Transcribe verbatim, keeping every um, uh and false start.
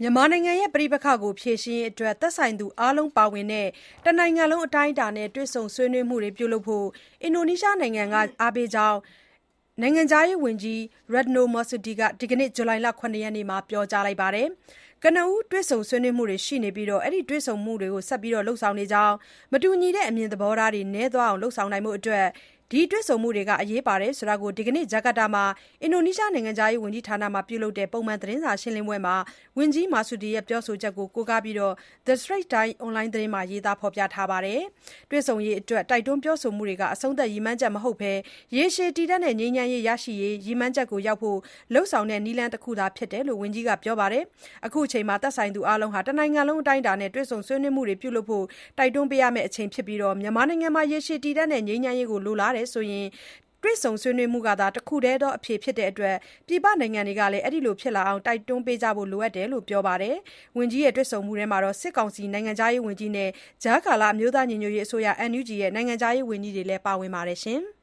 မြန်မာနိုင်ငံရဲ့ပဋိပက္ခကိုဖြေရှင်းရေးအတွက်သက်ဆိုင်သူအားလုံးပါဝင်တဲ့တနိုင်ငံလုံးအတိုင်းအတာနဲ့တွေ့ဆုံဆွေးနွေးမှုတွေပြုလုပ်ဖို့အင်ဒိုနီးရှားနိုင်ငံကအားပေးကြောင်းနိုင်ငံခြားရေးဝန်ကြီး Retno Marsudi ကဒီကနေ့ဇူလိုင်လ ၇ ရက်နေ့မှာပြောကြားလိုက်ပါတယ်။ကနဦးတွေ့ဆုံဆွေးနွေးမှုတွေရှိနေပြီးအဲဒီတွေ့ဆုံမှုတွေကိုဆက်လက်လုပ်ဆောင်နေကြောင်းမတူညီတဲ့အမြင်သဘောထားတွေနည်းသွားအောင်လုပ်ဆောင်နိုင်ဖို့အတွက်ဒီတွေ့ဆုံမှုတွေကအရေးပါတယ်ဆိုတာကိုဒီကနေ့ဂျကာတာမှာအင်ဒိုနီးရှားနိုင်ငံခြားရေးဝန်ကြီးဌာနမှာပြုလုပ်တဲ့ပုံမှန်သတင်းစာရှင်းလင်းပွဲမှာဝန်ကြီး Marsudi ရဲ့ပြောဆိုချက်ကိုကိုးကားပြီး The Straits Times အွန်လိုင်းသတင်းမှာရေးသားဖော်ပြထားပါတယ်။တွေ့ဆုံရေးအတွက်တိုက်တွန်းပြောဆိုမှုတွေကအဆုံးသတ်ရည်မှန်းချက်မဟုတ်ဘဲရေရှည်တည်တံ့တဲ့ငြိမ်းချမ်းရေးရရှိရေးရည်မှန်းချက်ကိုရောက်ဖို့လုပ်ဆောင်တဲ့နည်းလမ်းတစ်ခုသာဖြစ်တယ်လို့ဝန်ကြီးကပြောပါတယ်။အခုအချိန်မှာသက်ဆိုင်သူအားလုံးဟာတနိုင်ငံလုံးအတိုင်းအတာနဲ့တွေ့ဆုံဆွေးနွေးမှုတွေပြုလုပ်ဖို့တိုက်တွန်းပေးရမယ့်အချိန်ဖြစ်ပြီးမြန်မာနိုင်ငံမှာရေရှည်တည်တံ့တဲ့ငြိမ်းချမ်းရေးကိုလိုလားတယ်ဆိုရင်တွေ့ဆုံဆွေးနွေးမှုကသာတခုတည်းသောအဖြေဖြစ်တဲ့အတွက်ပြည်ပနိုင်ငံတွေကလည်းအဲဒီလိုဖြစ်လာအောင်တိုက်တွန်းပေးကြဖို့လိုအပ်တယ်လို့ပြောပါတယ်။ဝန်ကြီးရဲ့တွေ့ဆုံမှုထဲမှာစစ်ကောင်စီနိုင်ငံခြားရေးဝန်ကြီးနဲ့ကြားကာလအမျိုးသားညီညွတ်ရေးအစိုးရ အန် ယူ ဂျီ ရဲ့နိုင်ငံခြားရေးဝန်ကြီးတွေလည်းပါဝင်ပါတယ်။